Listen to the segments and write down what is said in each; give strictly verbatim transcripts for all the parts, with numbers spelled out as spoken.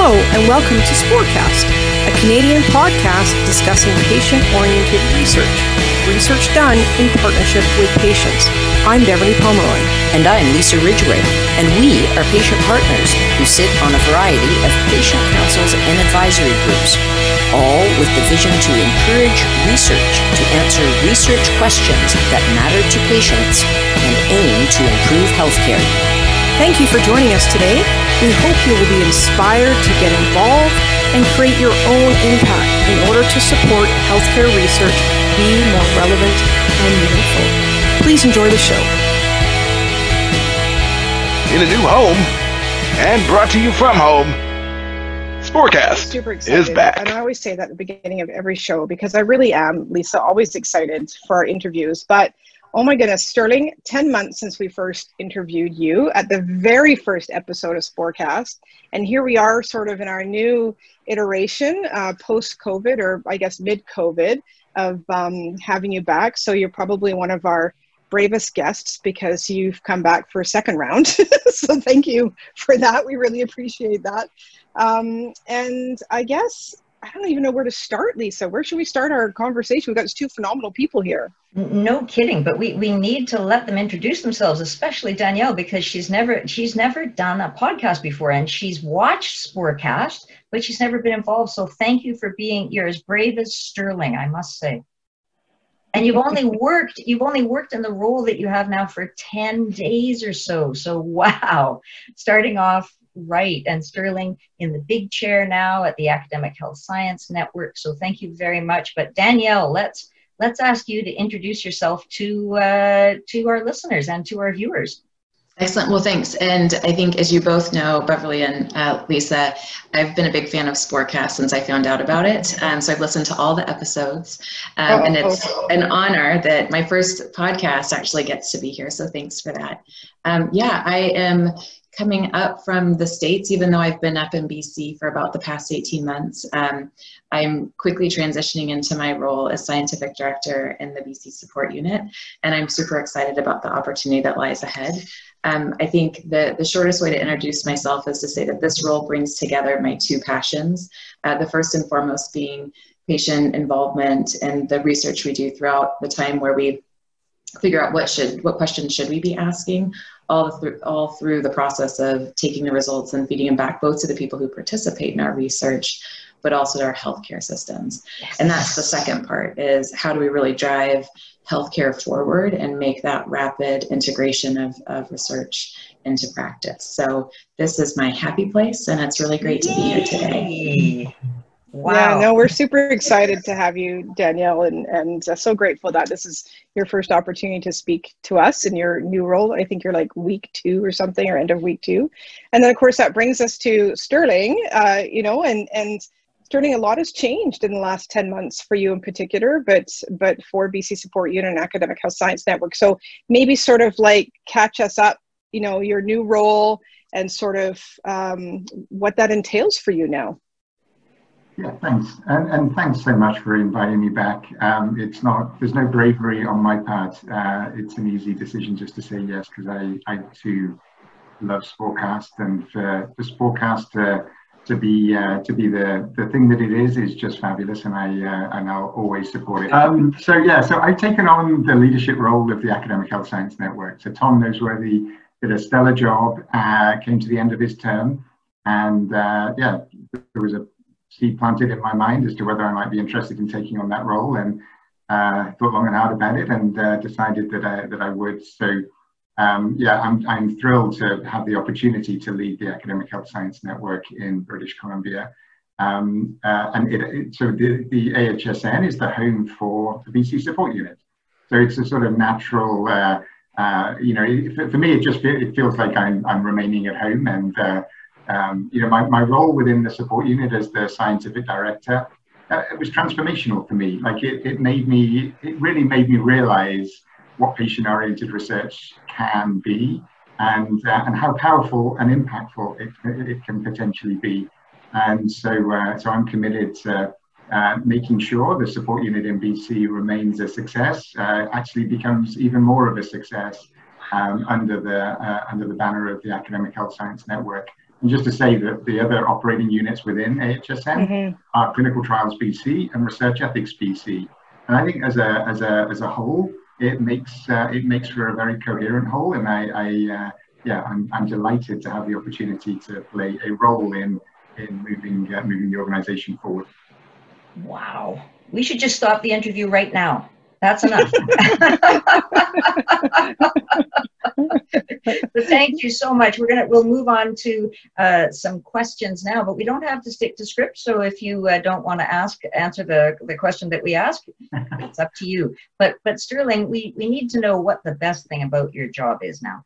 Hello and welcome to Sportcast, a Canadian podcast discussing patient-oriented research. Research done in partnership with patients. I'm Beverly Pomeroy. And I'm Lisa Ridgway. And we are patient partners who sit on a variety of patient councils and advisory groups, all with the vision to encourage research to answer research questions that matter to patients and aim to improve healthcare. Thank you for joining us today. We hope you will be inspired to get involved and create your own impact in order to support healthcare research be more relevant and meaningful. Please enjoy the show. In a new home and brought to you from home, Sportcast Super excited. is back. And I always say that at the beginning of every show because I really am, Lisa, always excited for our interviews. But oh my goodness, Sterling, ten months since we first interviewed you at the very first episode of Sportcast. And here we are sort of in our new iteration, uh, post-COVID, or I guess mid-COVID, of um, having you back. So you're probably one of our bravest guests because you've come back for a second round. So thank you for that. We really appreciate that. Um, and I guess, I don't even know where to start, Lisa. Where should we start our conversation? We've got two phenomenal people here. No kidding, but we, we need to let them introduce themselves, especially Danielle, because she's never she's never done a podcast before, and she's watched Sportcast, but she's never been involved. So thank you for being, you're as brave as Sterling, I must say. And you've only worked, you've only worked in the role that you have now for ten days or so. So wow, starting off right, and Sterling in the big chair now at the Academic Health Science Network. So thank you very much. But Danielle, let's let's ask you to introduce yourself to uh, to our listeners and to our viewers. Excellent. Well, thanks. And I think, as you both know, Beverly and uh, Lisa, I've been a big fan of Sportcast since I found out about it. Um, so I've listened to all the episodes. Um, oh, and it's oh. an honor that my first podcast actually gets to be here. So thanks for that. Um, yeah, I am coming up from the States, even though I've been up in B C for about the past eighteen months. Um, I'm quickly transitioning into my role as scientific director in the B C support unit, and I'm super excited about the opportunity that lies ahead. Um, I think the, the shortest way to introduce myself is to say that this role brings together my two passions. Uh, the first and foremost being patient involvement and the research we do throughout the time where we figure out what should, what questions should we be asking, all through, all through the process of taking the results and feeding them back both to the people who participate in our research, but also to our healthcare systems. Yes. And that's the second part, is how do we really drive healthcare forward and make that rapid integration of, of research into practice. So this is my happy place, and it's really great to be here today. Wow. Yeah, no, we're super excited to have you, Danielle, and, and uh, so grateful that this is your first opportunity to speak to us in your new role. I think you're like week two or something, or end of week two. And then, of course, that brings us to Sterling, uh, you know, and, and Sterling, a lot has changed in the last ten months for you in particular, but but for B C Support Unit and Academic Health Science Network. So maybe sort of like catch us up, you know, your new role and sort of um, what that entails for you now. Yeah, thanks. And, and thanks so much for inviting me back. Um, it's not, there's no bravery on my part. Uh, it's an easy decision just to say yes, because I, I too love Sportcast, and for the Sportcast to, to be uh, to be the, the thing that it is, is just fabulous, and I uh, and I'll always support it. Um, so yeah, so I've taken on the leadership role of the Academic Health Science Network. So Tom Noseworthy did a stellar job, uh, came to the end of his term, and uh, yeah, there was a seed planted in my mind as to whether I might be interested in taking on that role, and uh, thought long and hard about it, and uh, decided that I, that I would. So um, yeah, I'm, I'm thrilled to have the opportunity to lead the Academic Health Science Network in British Columbia. Um, uh, and it, it, so the, the A H S N is the home for the B C support unit. So it's a sort of natural, uh, uh, you know, it, for me, it just feel, it feels like I'm, I'm remaining at home, and uh, Um, you know, my, my role within the support unit as the scientific director, uh, it was transformational for me. Like it, it made me, it really made me realize what patient-oriented research can be, and uh, and how powerful and impactful it, it can potentially be. And so, uh, so I'm committed to uh, making sure the support unit in B C remains a success, uh, actually becomes even more of a success um, under the uh, under the banner of the Academic Health Science Network. And just to say that the other operating units within A H S M mm-hmm. are Clinical Trials B C and Research Ethics B C. And I think as a as a as a whole, it makes uh, it makes for a very coherent whole. And I, I uh, yeah, I'm I'm delighted to have the opportunity to play a role in in moving uh, moving the organization forward. Wow, we should just stop the interview right now. That's enough. But thank you so much. We're gonna we'll move on to uh, some questions now, but we don't have to stick to script. So if you uh, don't want to ask answer the the question that we ask, it's up to you. But but Sterling, we we need to know what the best thing about your job is now.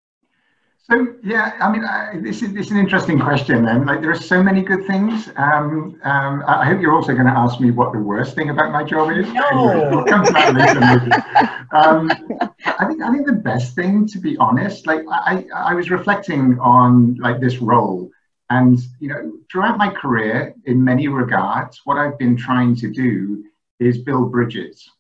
So yeah, I mean, I, this is this is an interesting question, and like there are so many good things. Um, um, I hope you're also going to ask me what the worst thing about my job is. No. We'll come to that later, maybe. Um, I think I think the best thing, to be honest, like I I was reflecting on like this role, and you know, throughout my career, in many regards, what I've been trying to do is build bridges.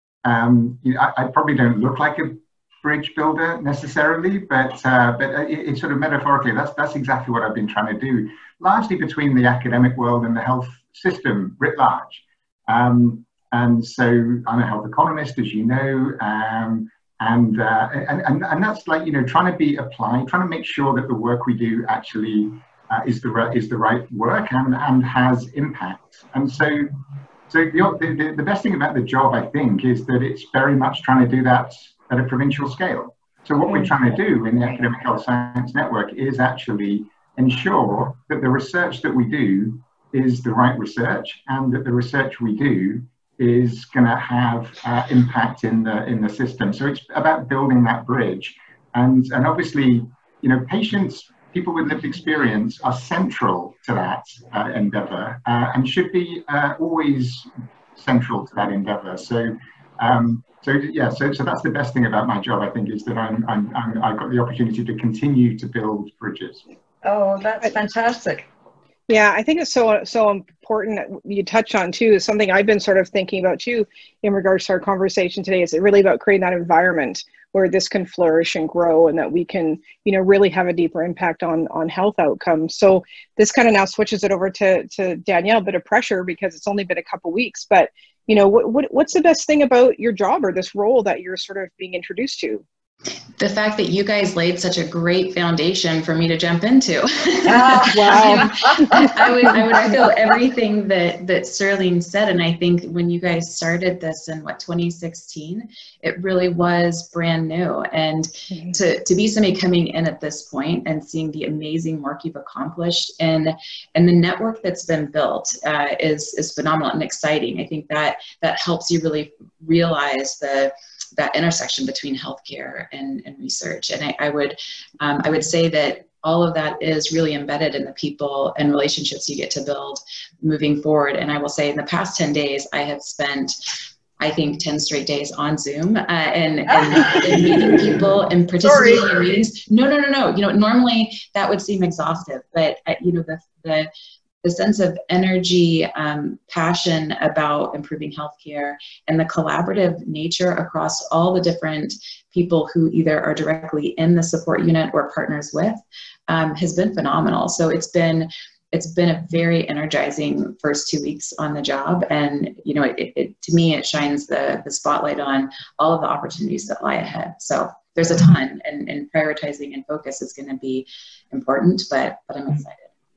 Um, you know, I, I probably don't look like a bridge builder necessarily, but uh, but it, it sort of metaphorically, that's that's exactly what I've been trying to do, largely between the academic world and the health system writ large. Um, and so I'm a health economist, as you know, um, and, uh, and and and that's like you know trying to be applied, trying to make sure that the work we do actually uh, is the right is the right work and and has impact. And so so the, the the best thing about the job, I think, is that it's very much trying to do that at a provincial scale. So what we're trying to do in the Academic Health Science Network is actually ensure that the research that we do is the right research, and that the research we do is going to have uh, impact in the in the system. So it's about building that bridge, and and obviously, you know, patients, people with lived experience, are central to that uh, endeavor, uh, and should be uh, always central to that endeavor. So. Um, So yeah, so so that's the best thing about my job, I think, is that I'm, I'm, I'm I've got the opportunity to continue to build bridges. Oh, that's fantastic. Yeah, I think it's so so important that you touch on too, is something I've been sort of thinking about too in regards to our conversation today. Is it really about creating that environment where this can flourish and grow, and that we can, you know, really have a deeper impact on on health outcomes. So this kind of now switches it over to to Danielle, a bit of pressure because it's only been a couple weeks, but you know, what, what what's the best thing about your job or this role that you're sort of being introduced to? The fact that you guys laid such a great foundation for me to jump into. Ah, wow. I would I would echo everything that that Sterling said, and I think when you guys started this in what twenty sixteen, it really was brand new. And mm-hmm. to to be somebody coming in at this point and seeing the amazing work you've accomplished and and the network that's been built uh, is is phenomenal and exciting. I think that that helps you really realize the that intersection between healthcare and, and research. And I, I would um, I would say that all of that is really embedded in the people and relationships you get to build moving forward. And I will say in the past ten days, I have spent, I think, ten straight days on Zoom uh, and, and, and meeting people and participating Sorry. in meetings. No, no, no, no. You know, normally that would seem exhaustive, but uh, you know, the, the the sense of energy, um, passion about improving healthcare, and the collaborative nature across all the different people who either are directly in the support unit or partners with um, has been phenomenal. So it's been it's been a very energizing first two weeks on the job, and you know, it, it, to me, it shines the the spotlight on all of the opportunities that lie ahead. So there's a ton, and, and prioritizing and focus is going to be important, but but I'm excited.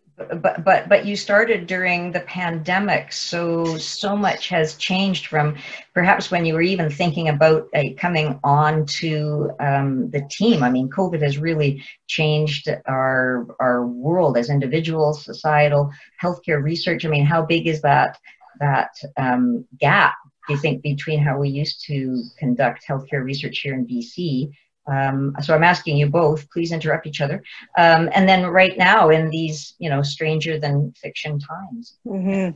But but but you started during the pandemic, so so much has changed from perhaps when you were even thinking about uh, coming on to um, the team. I mean, COVID has really changed our our world as individuals, societal, healthcare research. I mean, how big is that that um, gap, do you think, between how we used to conduct healthcare research here in B C? Um, so I'm asking you both, please interrupt each other. Um, and then right now in these, you know, stranger than fiction times. Mm-hmm.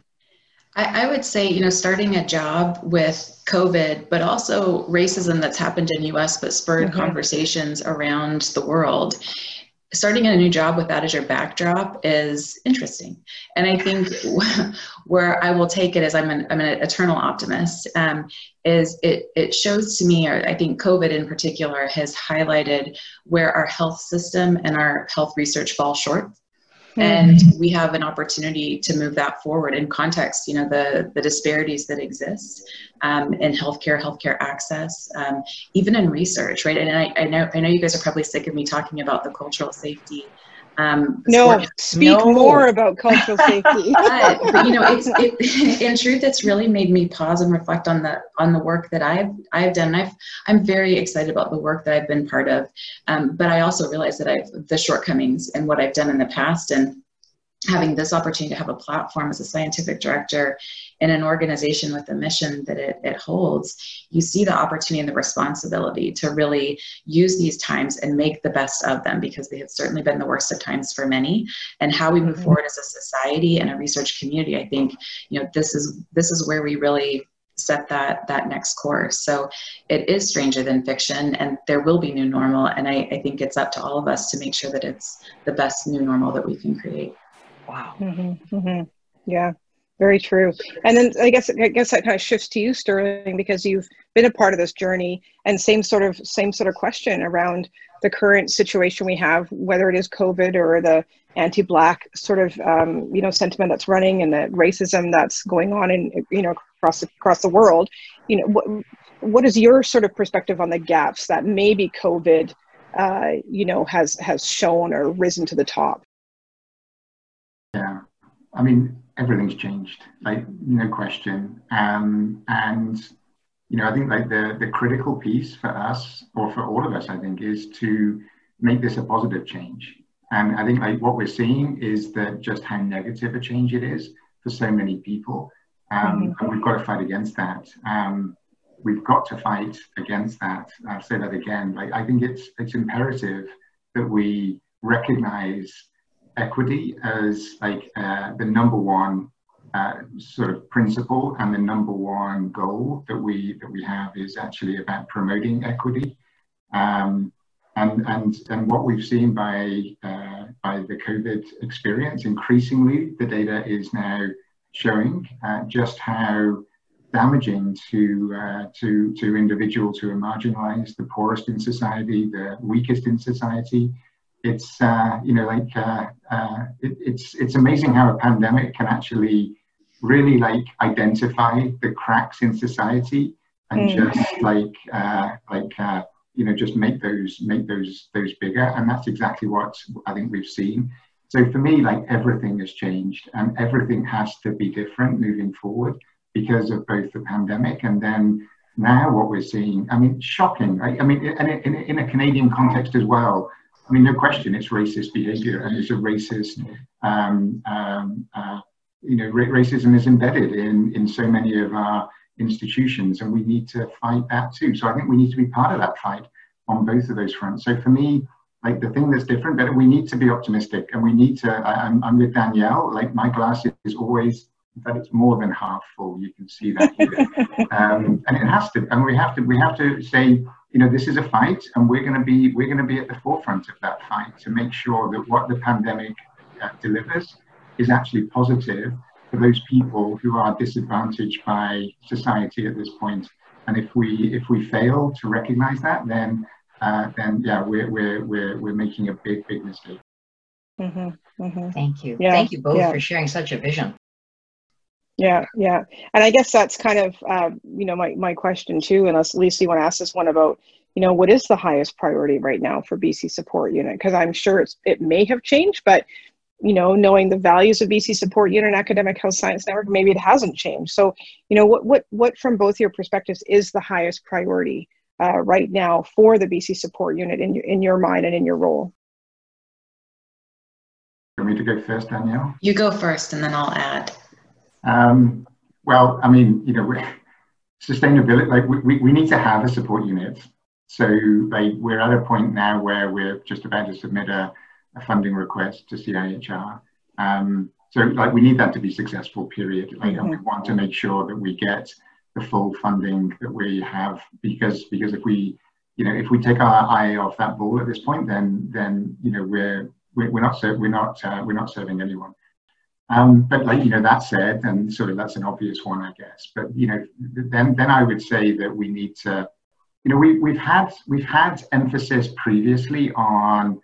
I, I would say, you know, starting a job with COVID, but also racism that's happened in U S but spurred mm-hmm. conversations around the world. Starting a new job with that as your backdrop is interesting. And I think where I will take it as I'm an, I'm an eternal optimist, um, is it, it shows to me, or I think COVID in particular has highlighted where our health system and our health research fall short. And we have an opportunity to move that forward in context, you know, the, the disparities that exist um, in healthcare, healthcare access, um, even in research, right? And I, I know I know you guys are probably sick of me talking about the cultural safety. Um, no, speak no. more about cultural safety. but, but you know, it's it, in truth, it's really made me pause and reflect on the on the work that I've I've done. I've I'm very excited about the work that I've been part of, um, but I also realize that I've the shortcomings in what I've done in the past, and having this opportunity to have a platform as a scientific director in an organization with the mission that it, it holds, you see the opportunity and the responsibility to really use these times and make the best of them, because they have certainly been the worst of times for many. And how we move forward as a society and a research community, I think, you know, this is this is where we really set that that next course. So it is stranger than fiction, and there will be new normal. And I, I think it's up to all of us to make sure that it's the best new normal that we can create. Wow. Mm-hmm, mm-hmm. Yeah, very true. And then I guess I guess that kind of shifts to you, Sterling, because you've been a part of this journey, and same sort of same sort of question around the current situation we have, whether it is COVID or the anti-Black sort of um, you know sentiment that's running, and the racism that's going on in you know across the, across the world. You know, what what is your sort of perspective on the gaps that maybe COVID uh, you know has has shown or risen to the top? Yeah, I mean, everything's changed, like, no question. Um, and, you know, I think like the, the critical piece for us, or for all of us, I think, is to make this a positive change. And I think like what we're seeing is that just how negative a change it is for so many people. Um, mm-hmm. And we've got to fight against that. Um, we've got to fight against that. I'll say that again. Like, I think it's, it's imperative that we recognize equity as like uh, the number one uh, sort of principle, and the number one goal that we that we have is actually about promoting equity. Um, and and and what we've seen by uh, by the COVID experience, increasingly the data is now showing uh, just how damaging to uh, to to individuals who are marginalized, the poorest in society, the weakest in society. It's, uh, you know, like, uh, uh, it, it's, it's amazing how a pandemic can actually really like identify the cracks in society and mm. just like, uh, like, uh, you know, just make those, make those, those bigger. And that's exactly what I think we've seen. So for me, like, everything has changed, and everything has to be different moving forward because of both the pandemic and then now what we're seeing. I mean, shocking, right? I mean, and in, in a Canadian context as well. I mean, no question, it's racist behavior, and it's a racist, um, um, uh, you know, ra racism is embedded in, in so many of our institutions, and we need to fight that too. So I think we need to be part of that fight on both of those fronts. So for me, like, the thing that's different, but we need to be optimistic, and we need to, I, I'm, I'm with Danielle, like, my glass is always, in fact, it's more than half full. You can see that here. um, and it has to, and we have to, we have to say, you know, this is a fight, and we're going to be we're going to be at the forefront of that fight to make sure that what the pandemic uh, delivers is actually positive for those people who are disadvantaged by society at this point. And if we if we fail to recognize that, then uh, then yeah, we're we're we're we're making a big big mistake. Mm-hmm, mm-hmm. Thank you. Yeah, Thank you both yeah. for sharing such a vision. Yeah, yeah. And I guess that's kind of, uh, you know, my, my question too, unless Lisa, you want to ask this one about, you know, what is the highest priority right now for B C Support Unit? Because I'm sure it's, it may have changed, but, you know, knowing the values of B C Support Unit and Academic Health Science Network, maybe it hasn't changed. So, you know, what, what, what from both your perspectives is the highest priority uh, right now for the B C Support Unit in your, in your mind and in your role? Want me to go first, Danielle? You go first, and then I'll add. Um, well, I mean, you know, we're, sustainability, like we, we need to have a support unit. So like, we're at a point now where we're just about to submit a, a funding request to C I H R. Um, so like, we need that to be successful, period. Like, mm-hmm. And we want to make sure that we get the full funding that we have, because, because if we, you know, if we take our eye off that ball at this point, then, then, you know, we're, we're, we're not, we're not, uh, we're not serving anyone. Um, but like, you know, that said, and sort of that's an obvious one, I guess. But, you know, then then I would say that we need to, you know, we, we've had we've had emphasis previously on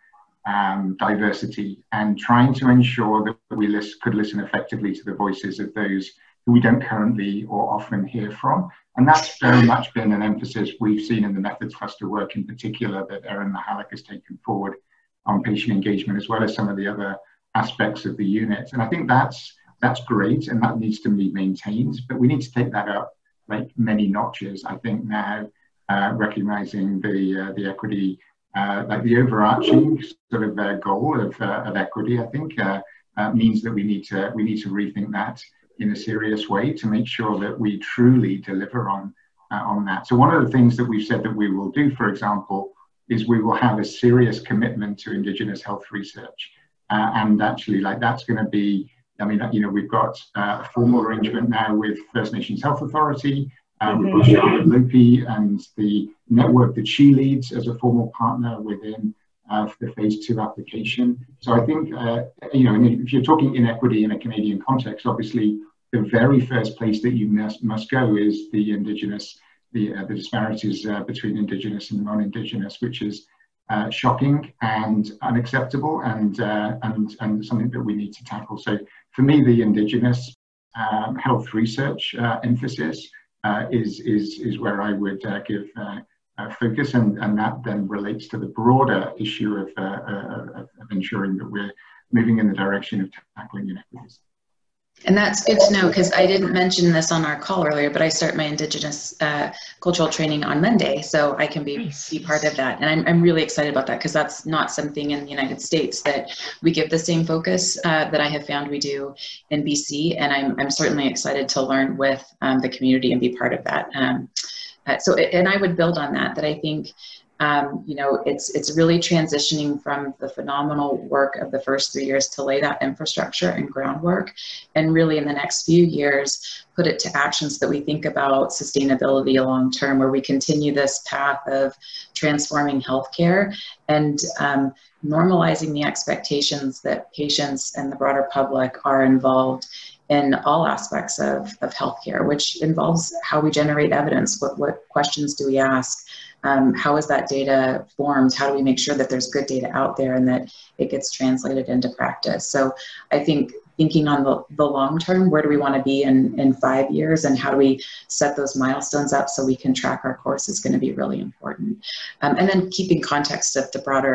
um, diversity, and trying to ensure that we list, could listen effectively to the voices of those who we don't currently or often hear from. And that's very much been an emphasis we've seen in the methods cluster work in particular that Erin Mihalik has taken forward on patient engagement, as well as some of the other aspects of the unit. And I think that's that's great, and that needs to be maintained, but we need to take that up like many notches, I think, now, uh, recognizing the uh, the equity, uh, like the overarching sort of uh, goal of, uh, of equity, I think, uh, uh, means that we need to we need to rethink that in a serious way to make sure that we truly deliver on uh, on that. So one of the things that we've said that we will do, for example, is we will have a serious commitment to Indigenous health research. Uh, and actually, like, that's going to be, I mean, you know, we've got uh, a formal arrangement now with First Nations Health Authority. Uh, we've got Charlotte Lopi and the network that she leads as a formal partner within uh, the phase two application. So I think, uh, you know, if you're talking inequity in a Canadian context, obviously the very first place that you must, must go is the Indigenous, the, uh, the disparities uh, between Indigenous and non-Indigenous, which is Uh, shocking and unacceptable, and uh, and and something that we need to tackle. So for me, the Indigenous um, health research uh, emphasis uh, is is is where I would uh, give uh, uh, focus, and and that then relates to the broader issue of, uh, uh, of ensuring that we're moving in the direction of tackling inequities. And that's good to know, because I didn't mention this on our call earlier, but I start my Indigenous uh, cultural training on Monday, so I can be, be part of that. And I'm, I'm really excited about that, because that's not something in the United States that we give the same focus uh, that I have found we do in B C. And I'm, I'm certainly excited to learn with um, the community and be part of that. Um, uh, so, and I would build on that, that I think Um, you know, it's it's really transitioning from the phenomenal work of the first three years to lay that infrastructure and groundwork, and really in the next few years put it to actions that we think about sustainability long term, where we continue this path of transforming healthcare and um, normalizing the expectations that patients and the broader public are involved in all aspects of, of healthcare, which involves how we generate evidence. What, what questions do we ask? Um, how is that data formed? How do we make sure that there's good data out there and that it gets translated into practice? So I think thinking on the, the long term, where do we want to be in, in five years and how do we set those milestones up so we can track our course is going to be really important. Um, and then keeping context of the broader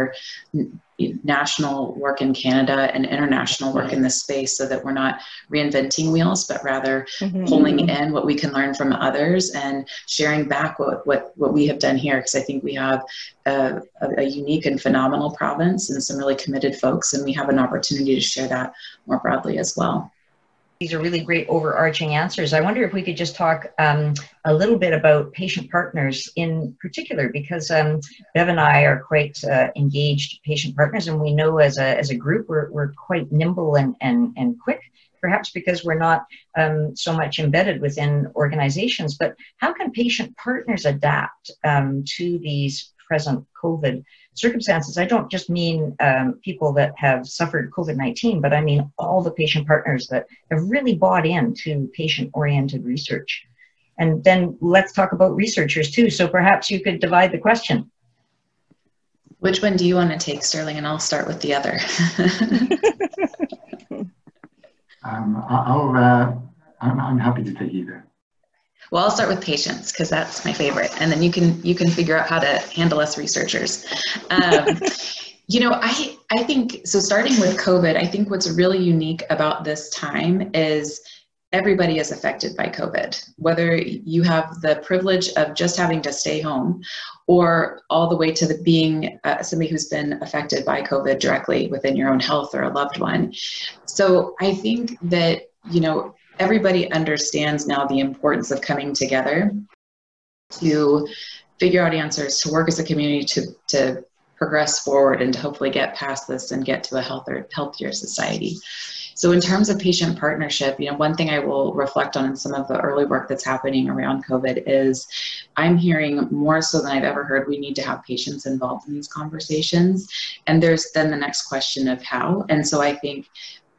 national work in Canada and international work in this space, so that we're not reinventing wheels, but rather mm-hmm. pulling in what we can learn from others and sharing back what, what, what we have done here. Because I think we have a, a, a unique and phenomenal province and some really committed folks, and we have an opportunity to share that more broadly as well. These are really great overarching answers. I wonder if we could just talk um, a little bit about patient partners in particular, because um, Bev and I are quite uh, engaged patient partners, and we know as a as a group we're we're quite nimble and and and quick, perhaps because we're not um, so much embedded within organizations. But how can patient partners adapt um, to these present COVID circumstances? I don't just mean um, people that have suffered COVID nineteen, but I mean all the patient partners that have really bought into patient-oriented research. And then let's talk about researchers too. So perhaps you could divide the question. Which one do you want to take, Sterling? And I'll start with the other. um, I'll, uh, I'm, I'm happy to take either. Well, I'll start with patients, because that's my favorite, and then you can you can figure out how to handle us researchers. Um, you know, I I think so. Starting with COVID, I think what's really unique about this time is everybody is affected by COVID. Whether you have the privilege of just having to stay home, or all the way to the being uh, somebody who's been affected by COVID directly within your own health or a loved one. So I think that, you know, everybody understands now the importance of coming together to figure out answers, to work as a community to, to progress forward and to hopefully get past this and get to a healthier, healthier society. So in terms of patient partnership, you know, one thing I will reflect on in some of the early work that's happening around COVID is I'm hearing more so than I've ever heard, we need to have patients involved in these conversations. And there's then the next question of how. And so I think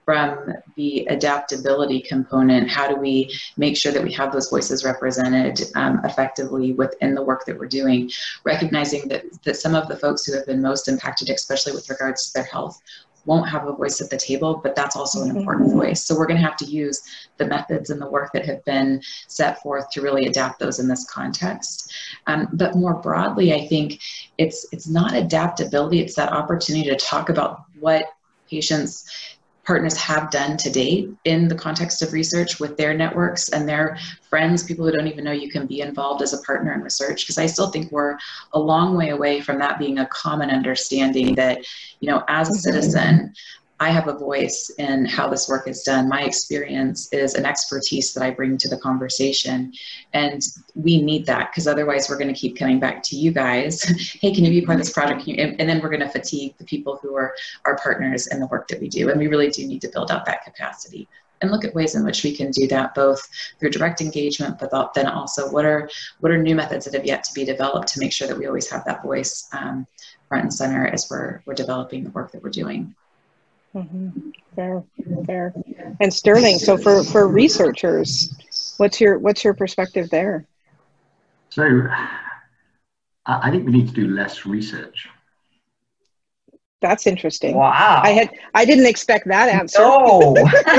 from the adaptability component. How do we make sure that we have those voices represented um, effectively within the work that we're doing, recognizing that, that some of the folks who have been most impacted, especially with regards to their health, won't have a voice at the table, but that's also an important voice. So we're going to have to use the methods and the work that have been set forth to really adapt those in this context. Um, but more broadly, I think it's it's not adaptability, it's that opportunity to talk about what patients, partners have done to date in the context of research with their networks and their friends, people who don't even know you can be involved as a partner in research. Because I still think we're a long way away from that being a common understanding that, you know, as a citizen, I have a voice in how this work is done. My experience is an expertise that I bring to the conversation. And we need that, because otherwise we're going to keep coming back to you guys. Hey, can you be part of this project? And, and then we're going to fatigue the people who are our partners in the work that we do. And we really do need to build out that capacity and look at ways in which we can do that, both through direct engagement, but then also what are, what are new methods that have yet to be developed to make sure that we always have that voice um, front and center as we're, we're developing the work that we're doing. Mm-hmm. Fair, fair. And Sterling, so for, for researchers, what's your what's your perspective there? So I think we need to do less research. That's interesting. Wow. I had I didn't expect that answer. No.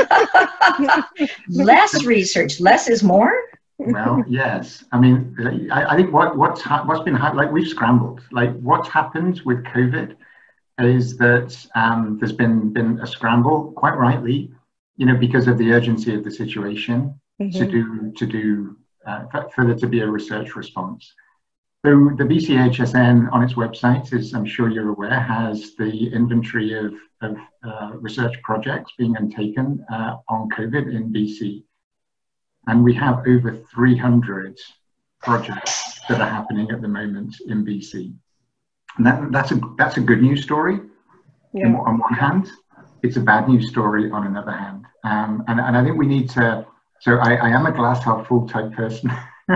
Less research, less is more? Well, yes. I mean, I, I think what what's ha what's been like we've scrambled. Like what's happened with COVID is that um, there's been been a scramble, quite rightly, you know, because of the urgency of the situation, mm-hmm. to do to do uh, for, for there to be a research response. So the B C H S N on its website, as I'm sure you're aware, has the inventory of, of uh, research projects being undertaken uh, on COVID in B C. And we have over three hundred projects that are happening at the moment in B C. And that, that's, a, that's a good news story, yeah. in, on one hand. It's a bad news story on another hand. Um, and, and I think we need to, so I, I am a glass half full type person,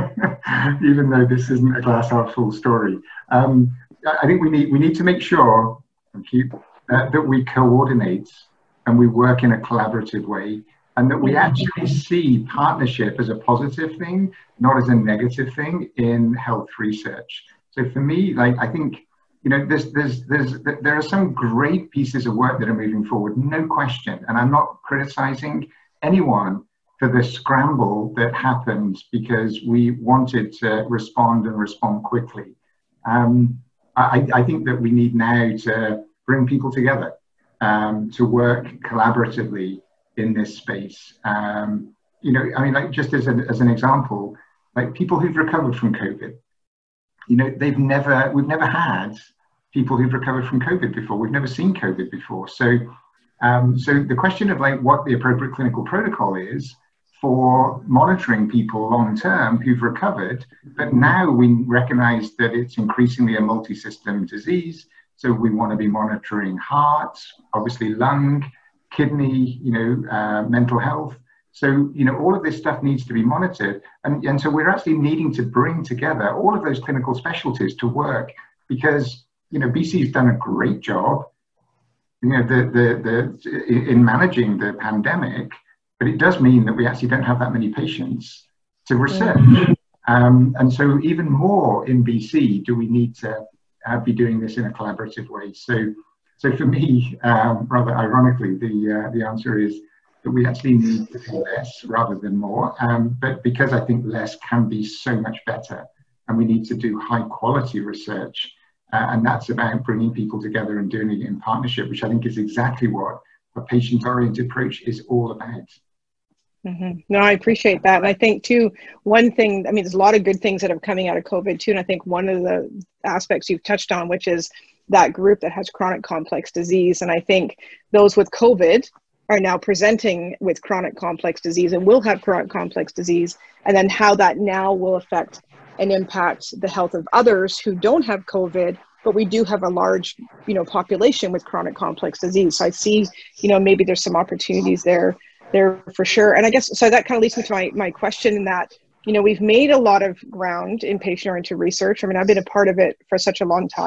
even though this isn't a glass half full story. Um, I think we need, we need to make sure, thank you, uh, that we coordinate and we work in a collaborative way, and that we actually see partnership as a positive thing, not as a negative thing in health research. So for me, like, I think, you know, there's, there's, there's, there are some great pieces of work that are moving forward, no question. And I'm not criticizing anyone for the scramble that happened because we wanted to respond and respond quickly. Um, I, I think that we need now to bring people together, um, to work collaboratively in this space. Um, you know, I mean, like just as, a, as an example, like people who've recovered from COVID, you know, they've never, we've never had people who've recovered from COVID before. We've never seen COVID before. So, um, so the question of like what the appropriate clinical protocol is for monitoring people long-term who've recovered, but now we recognize that it's increasingly a multi-system disease. So we want to be monitoring heart, obviously lung, kidney, you know, uh, mental health. So, you know, all of this stuff needs to be monitored. And, and so we're actually needing to bring together all of those clinical specialties to work because, you know, B C's done a great job, you know, the, the, the, in managing the pandemic, but it does mean that we actually don't have that many patients to research. Mm-hmm. Um, and so even more in B C do we need to uh, be doing this in a collaborative way. So, so for me, um, rather ironically, the, uh, the answer is that we actually need to do less rather than more, um, but because I think less can be so much better, and we need to do high quality research, uh, and that's about bringing people together and doing it in partnership, which I think is exactly what a patient-oriented approach is all about. Mm-hmm. No, I appreciate that. And I think too, one thing, I mean, there's a lot of good things that are coming out of COVID too, and I think one of the aspects you've touched on, which is that group that has chronic complex disease, and I think those with COVID are now presenting with chronic complex disease and will have chronic complex disease, and then how that now will affect and impact the health of others who don't have COVID, but we do have a large, you know, population with chronic complex disease. So I see, you know, maybe there's some opportunities there, there for sure. And I guess, so that kind of leads me to my, my question in that, you know, we've made a lot of ground in patient-oriented research. I mean, I've been a part of it for such a long time.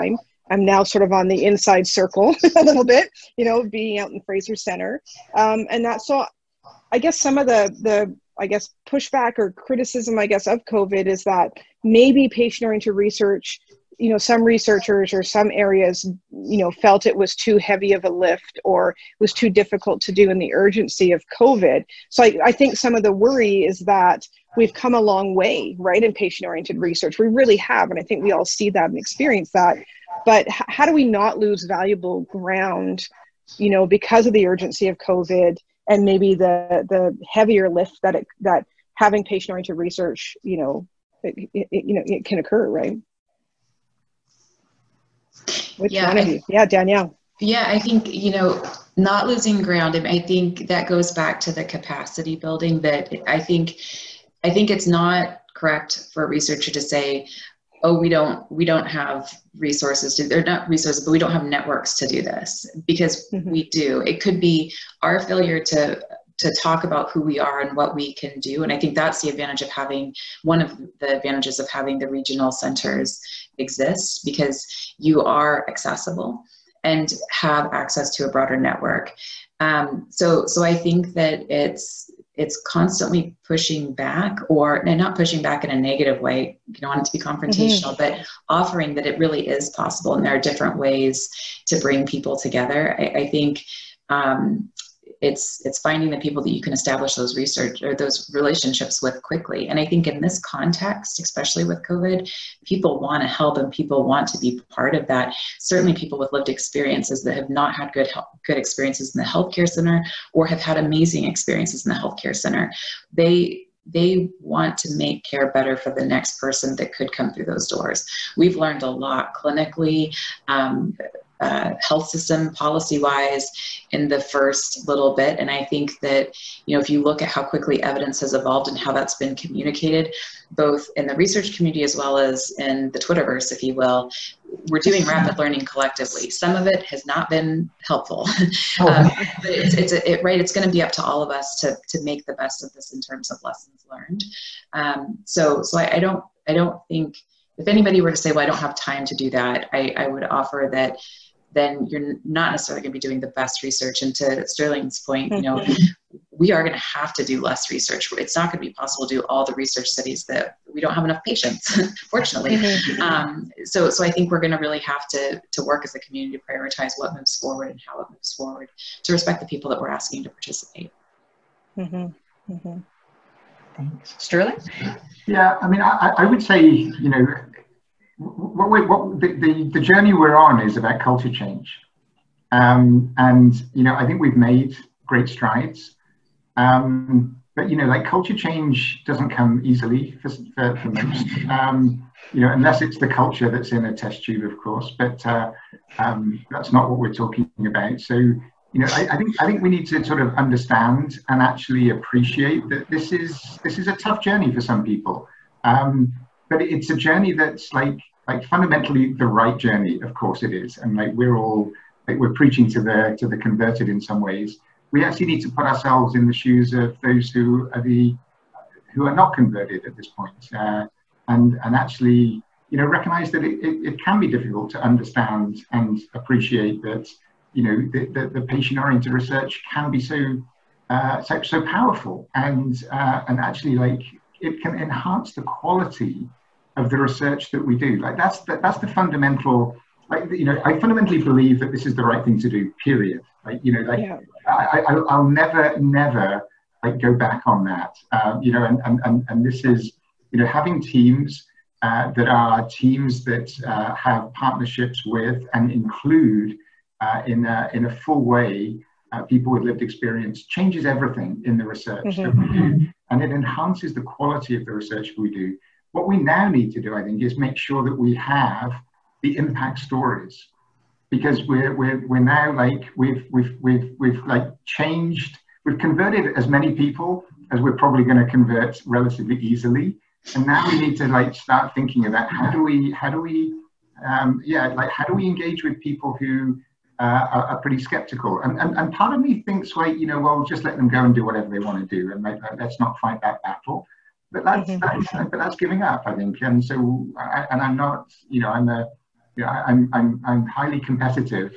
I'm now sort of on the inside circle a little bit, you know, being out in Fraser Center. Um, and that's so, I guess some of the, the, I guess, pushback or criticism, I guess, of COVID is that maybe patient-oriented research, you know, some researchers or some areas, you know, felt it was too heavy of a lift or was too difficult to do in the urgency of COVID. So I, I think some of the worry is that we've come a long way, right, in patient-oriented research. We really have, and I think we all see that and experience that. But h- how do we not lose valuable ground, you know, because of the urgency of COVID and maybe the the heavier lift that it, that having patient-oriented research, you know, it, it, you know, it can occur, right? Which yeah, one of I, you? Yeah, Danielle. Yeah, I think, you know, not losing ground. I think that goes back to the capacity building. That I think, I think it's not correct for a researcher to say, oh, we don't, we don't have resources to, they're not resources, but we don't have networks to do this, because mm-hmm. we do. It could be our failure to to talk about who we are and what we can do. And I think that's the advantage of having, one of the advantages of having the regional centers exist, because you are accessible and have access to a broader network. Um, so, so I think that it's, it's constantly pushing back, or and not pushing back in a negative way, you don't want it to be confrontational, mm-hmm. but offering that it really is possible. And there are different ways to bring people together. I, I think, um, It's it's finding the people that you can establish those research or those relationships with quickly. And I think in this context, especially with COVID, people want to help and people want to be part of that. Certainly people with lived experiences that have not had good help, good experiences in the healthcare center, or have had amazing experiences in the healthcare center. They they want to make care better for the next person that could come through those doors. We've learned a lot clinically, um, Uh, health system policy wise in the first little bit. And I think that, you know, if you look at how quickly evidence has evolved and how that's been communicated, both in the research community as well as in the Twitterverse, if you will, we're doing rapid learning collectively. Some of it has not been helpful, oh. um, but it's, it's a, it, right. It's going to be up to all of us to, to make the best of this in terms of lessons learned. Um, so, so I, I don't, I don't think if anybody were to say, well, I don't have time to do that, I, I would offer that then you're not necessarily going to be doing the best research. And to Sterling's point, you know, we are going to have to do less research. It's not going to be possible to do all the research studies that we don't have enough patients, fortunately. Mm-hmm. Um, so, so I think we're going to really have to, to work as a community to prioritize what moves forward and how it moves forward, to respect the people that we're asking to participate. Mm-hmm. Mm-hmm. Thanks. Sterling? Yeah, I mean, I, I would say, you know, What, what, what the, the, the journey we're on is about culture change. Um, and, you know, I think we've made great strides. Um, but, you know, like culture change doesn't come easily for, for, for most, um, you know, unless it's the culture that's in a test tube, of course. But uh, um, that's not what we're talking about. So, you know, I, I think I think we need to sort of understand and actually appreciate that this is this is a tough journey for some people. Um, But it's a journey that's like, like fundamentally the right journey. Of course it is, and like we're all, like we're preaching to the to the converted in some ways. We actually need to put ourselves in the shoes of those who are the who are not converted at this point, uh, and and actually, you know, recognize that it, it, it can be difficult to understand and appreciate that, you know, the the, the patient-oriented research can be so uh, so so powerful, and uh, and actually like it can enhance the quality of the research that we do. Like that's the, that's the fundamental, like, you know, I fundamentally believe that this is the right thing to do, period. Like, you know, like yeah. I, I, I'll never, never like go back on that. Um, you know, and, and, and, and this is, you know, having teams uh, that are teams that uh, have partnerships with and include uh, in, a, in a full way uh, people with lived experience changes everything in the research mm-hmm. that we do. And it enhances the quality of the research we do. What we now need to do, I think, is make sure that we have the impact stories, because we're we're we're now like we've we've we've we've like changed. We've converted as many people as we're probably going to convert relatively easily, and now we need to like start thinking about how do we how do we um, yeah like how do we engage with people who uh, are, are pretty skeptical, and, and and part of me thinks like, you know, well, just let them go and do whatever they want to do, and like, let's not fight that battle. But that's, mm-hmm. that's but that's giving up, I think. And so, I, and I'm not, you know, I'm a yeah, I'm I'm I'm highly competitive,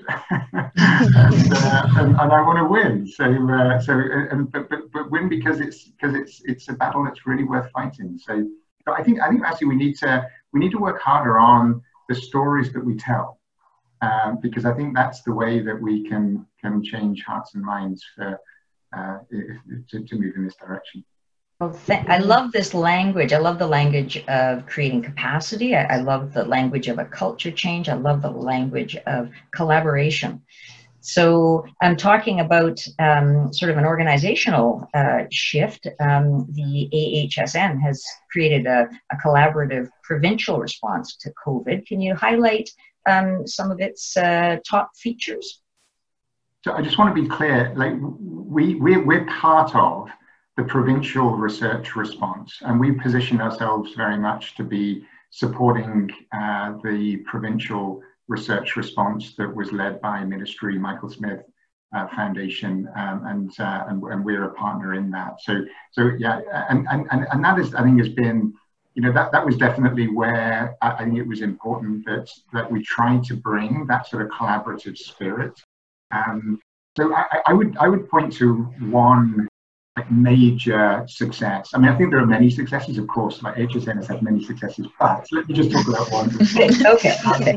and, uh, and and I want to win. So uh, so and but, but but win because it's because it's it's a battle that's really worth fighting. So, so I think I think actually we need to we need to work harder on the stories that we tell, um, because I think that's the way that we can can change hearts and minds for uh, to, to move in this direction. Well, th- I love this language. I love the language of creating capacity. I, I love the language of a culture change. I love the language of collaboration. So I'm talking about um, sort of an organizational uh, shift. Um, the A H S N has created a, a collaborative provincial response to COVID. Can you highlight um, some of its uh, top features? So I just want to be clear, like we, we're, we're part of the provincial research response, and we position ourselves very much to be supporting uh, the provincial research response that was led by Ministry Michael Smith uh, Foundation, um, and, uh, and and we're a partner in that. So so yeah, and and and that is, I think, has been, you know, that that was definitely where I think it was important that that we tried to bring that sort of collaborative spirit. Um, so I, I would I would point to one major success. I mean, I think there are many successes, of course, like H S N has had many successes, but let me just talk about one. Okay. Okay.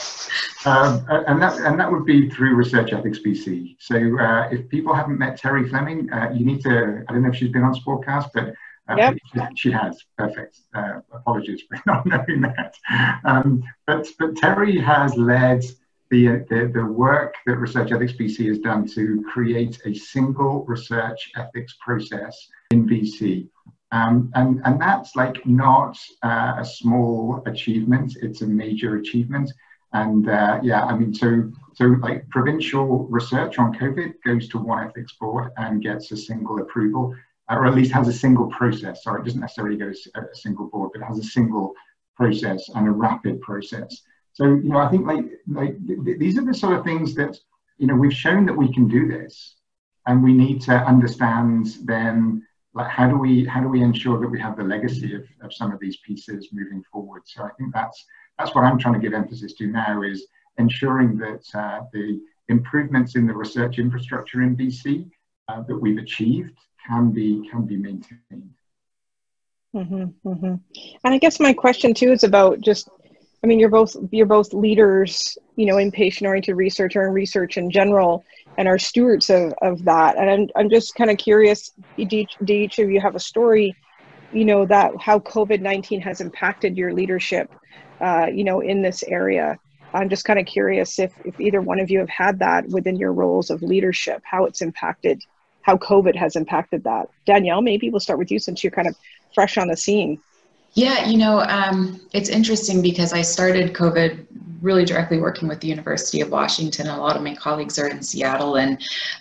Um, and that and that would be through Research Ethics B C. So uh, if people haven't met Terry Fleming, uh, you need to, I don't know if she's been on Sportcast, but uh, yep. she, she has. Perfect. Uh, apologies for not knowing that. Um, but, but Terry has led The, the, the work that Research Ethics B C has done to create a single research ethics process in V C. Um, and, and that's like not uh, a small achievement, it's a major achievement. And uh, yeah, I mean, so, so like provincial research on COVID goes to one ethics board and gets a single approval, or at least has a single process. Sorry, it doesn't necessarily go to a single board, but it has a single process and a rapid process. So, you know, I think like, like th- these are the sort of things that, you know, we've shown that we can do this, and we need to understand then, like, how do we, how do we ensure that we have the legacy of, of some of these pieces moving forward? So I think that's, that's what I'm trying to give emphasis to now, is ensuring that uh, the improvements in the research infrastructure in B C uh, that we've achieved can be, can be maintained. Mm-hmm, mm-hmm. And I guess my question too is about just, I mean, you're both you're both leaders, you know, in patient-oriented research or in research in general, and are stewards of, of that. And I'm I'm just kind of curious, do each, do each of you have a story, you know, that how COVID nineteen has impacted your leadership, uh, you know, in this area? I'm just kind of curious if, if either one of you have had that within your roles of leadership, how it's impacted, how COVID has impacted that. Danielle, maybe we'll start with you since you're kind of fresh on the scene. Yeah, you know, um, it's interesting because I started COVID really directly working with the University of Washington. A lot of my colleagues are in Seattle and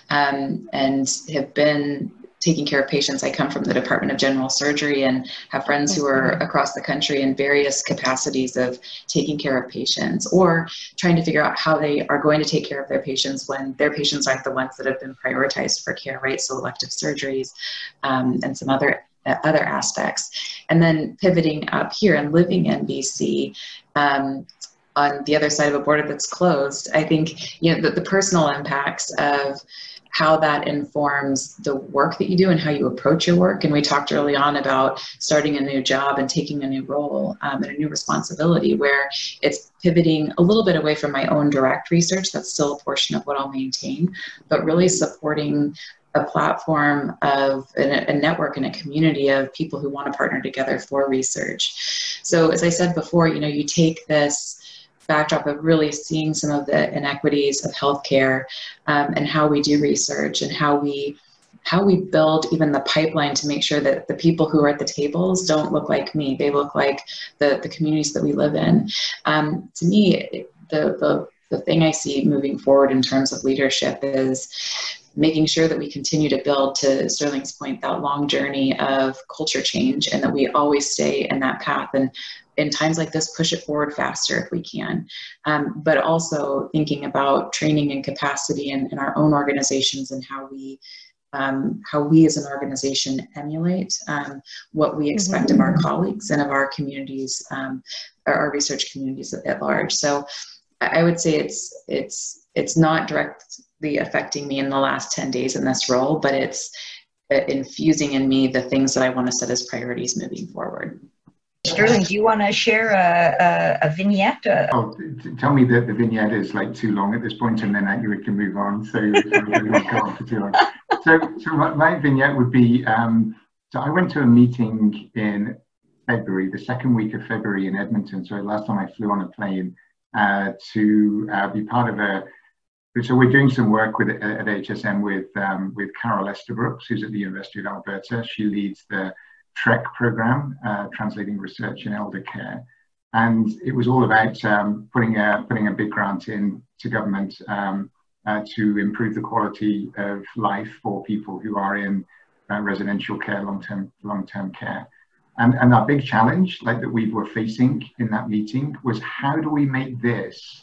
um, and have been taking care of patients. I come from the Department of General Surgery and have friends who are across the country in various capacities of taking care of patients or trying to figure out how they are going to take care of their patients when their patients aren't the ones that have been prioritized for care, right? So elective surgeries um, and some other other aspects. And then pivoting up here and living in B C, um, on the other side of a border that's closed, I think, you know, the, the personal impacts of how that informs the work that you do and how you approach your work. And we talked early on about starting a new job and taking a new role um, and a new responsibility where it's pivoting a little bit away from my own direct research. That's still a portion of what I'll maintain, but really supporting a platform of a, a network and a community of people who want to partner together for research. So as I said before, you know, you take this backdrop of really seeing some of the inequities of healthcare um, and how we do research and how we how we build even the pipeline to make sure that the people who are at the tables don't look like me. They look like the, the communities that we live in. Um, to me, the, the, the thing I see moving forward in terms of leadership is making sure that we continue to build, to Sterling's point, that long journey of culture change, and that we always stay in that path. And in times like this, push it forward faster if we can. Um, but also thinking about training and capacity in, in our own organizations and how we um, how we as an organization emulate um, what we expect mm-hmm. of our colleagues and of our communities, um, our, our research communities at, at large. So I would say it's it's it's not directly affecting me in the last ten days in this role, but it's infusing in me the things that I want to set as priorities moving forward. Sterling, do you want to share a, a, a vignette? Oh, t- tell me that the vignette is like too long at this point, and then we can move on. So, so we won't go on for too long. So, so my, my vignette would be. Um, so I went to a meeting in February, the second week of February in Edmonton. So last time I flew on a plane uh, to uh, be part of a. So we're doing some work with at H S M with um, with Carol Estabrooks, who's at the University of Alberta. She leads the TREC program, uh, Translating Research in Elder Care, and it was all about um, putting a putting a big grant in to government um, uh, to improve the quality of life for people who are in uh, residential care, long-term long-term care. And, and our big challenge, like that we were facing in that meeting, was how do we make this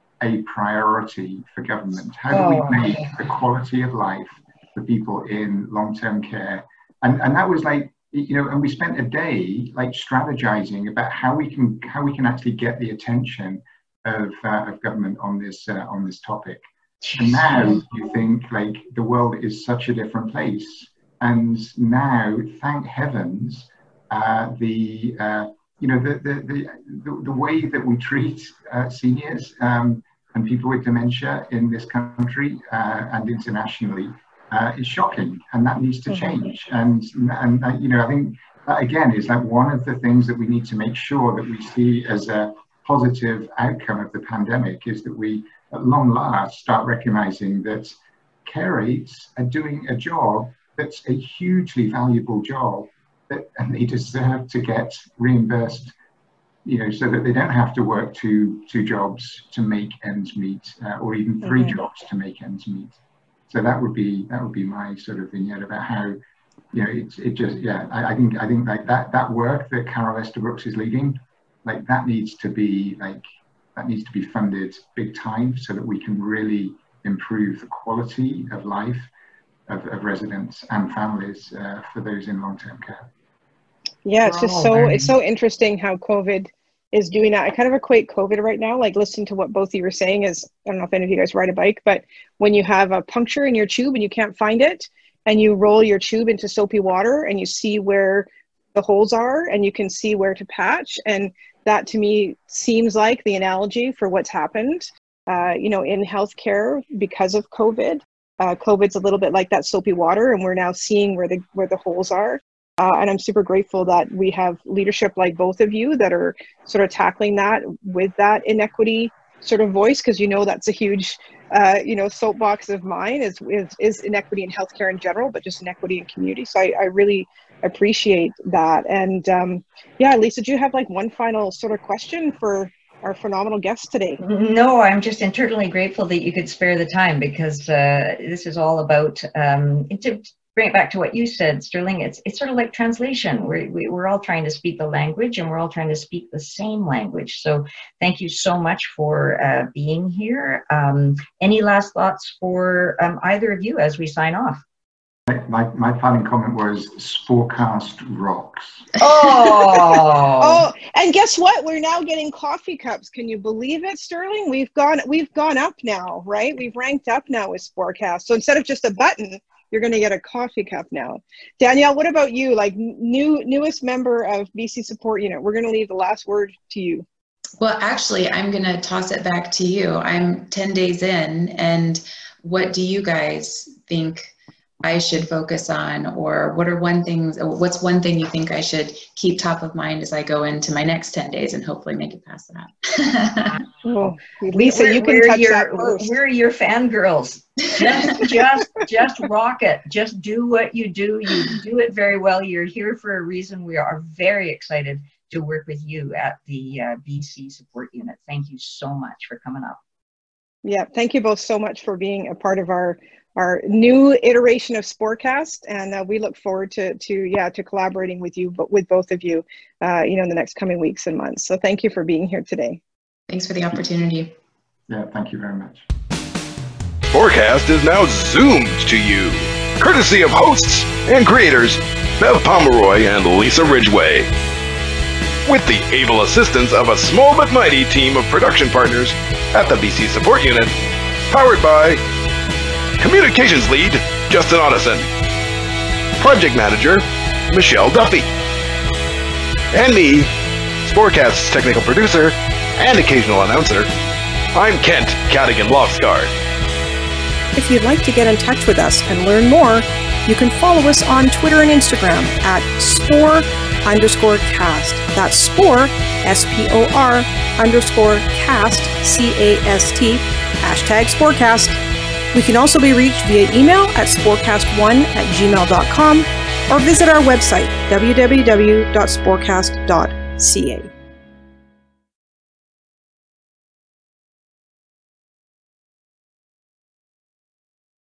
a priority for government? How do we make the quality of life for people in long-term care? And and that was like, you know, and we spent a day like strategizing about how we can how we can actually get the attention of uh, of government on this uh, on this topic. And now you think like the world is such a different place, and now, thank heavens, uh, the uh, you know the the, the the the way that we treat uh, seniors um, and people with dementia in this country uh, and internationally uh, is shocking, and that needs to change. And and uh, you know, I think that again is like one of the things that we need to make sure that we see as a positive outcome of the pandemic is that we, at long last, start recognizing that care aides are doing a job that's a hugely valuable job, that, and they deserve to get reimbursed, you know, so that they don't have to work two two jobs to make ends meet, uh, or even three mm-hmm. jobs to make ends meet. So that would be that would be my sort of vignette about how, you know, it's it just yeah. I, I think I think like that that work that Carol Estabrooks is leading, like that needs to be like that needs to be funded big time so that we can really improve the quality of life of, of residents and families uh, for those in long-term care. Yeah, it's just so it's so interesting how COVID is doing that. I kind of equate COVID right now, like listening to what both of you are saying is, I don't know if any of you guys ride a bike, but when you have a puncture in your tube and you can't find it, and you roll your tube into soapy water and you see where the holes are and you can see where to patch. And that to me seems like the analogy for what's happened, uh, you know, in healthcare because of COVID. Uh, COVID's a little bit like that soapy water, and we're now seeing where the where the holes are. Uh, and I'm super grateful that we have leadership like both of you that are sort of tackling that with that inequity sort of voice, because you know that's a huge, uh, you know, soapbox of mine is, is is inequity in healthcare in general, but just inequity in community. So I, I really appreciate that. And um, yeah, Lisa, do you have like one final sort of question for our phenomenal guest today? No, I'm just eternally grateful that you could spare the time, because uh, this is all about, um, to bring it back to what you said, Sterling, it's it's sort of like translation. We're, we, we're all trying to speak the language, and we're all trying to speak the same language. So thank you so much for uh, being here. Um, any last thoughts for um, either of you as we sign off? My, my final comment was Sporcast rocks. Oh, oh, and guess what? We're now getting coffee cups. Can you believe it, Sterling? We've gone we've gone up now, right? We've ranked up now with Sporcast. So instead of just a button, you're going to get a coffee cup now. Danielle, what about you? Like new newest member of B C Support Unit, we're going to leave the last word to you. Well, actually, I'm going to toss it back to you. I'm ten days in, and what do you guys think I should focus on, or what are one things, what's one thing you think I should keep top of mind as I go into my next ten days and hopefully make it past that? Oh, Lisa, we're, you can we're touch your, that first. We're your fangirls. Just, just, just rock it. Just do what you do. You do it very well. You're here for a reason. We are very excited to work with you at the uh, B C Support Unit. Thank you so much for coming up. Yeah, thank you both so much for being a part of our our new iteration of Sportcast, and uh, we look forward to to yeah to collaborating with you, but with both of you, uh, you know, in the next coming weeks and months. So thank you for being here today. Thanks for the opportunity. Yeah, thank you very much. Sportcast is now zoomed to you, courtesy of hosts and creators Bev Pomeroy and Lisa Ridgway. with the able assistance of a small but mighty team of production partners at the B C Support Unit, powered by Communications Lead, Justin Otteson, Project Manager, Michelle Duffy, and me, Sportcast's technical producer and occasional announcer, I'm Kent Cadigan Loftguard. If you'd like to get in touch with us and learn more, you can follow us on Twitter and Instagram at spore underscore cast. That's spore, S P O R, underscore cast, C A S T, hashtag Sporecast. We can also be reached via email at sporecast one at gmail dot com or visit our website, w w w dot sporecast dot c a.